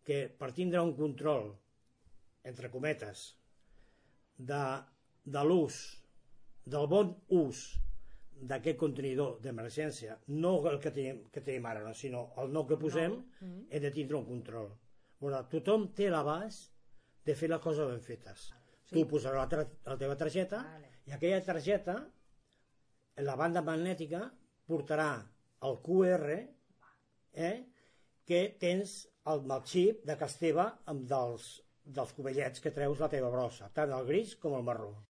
que per tindre un control, entre cometes, de l'ús, del bon ús d'aquest contenidor d'emergència, no el que tenim ara, no, sinó el nou que posem, hem de tindre un control. Tothom té l'abast de fer les coses ben fetes. Tu posaràs la teva targeta i aquella targeta, la banda magnètica, portarà el QR que tens el xip de casa teva dels covellets que treus la teva brossa, tant el gris com el marró.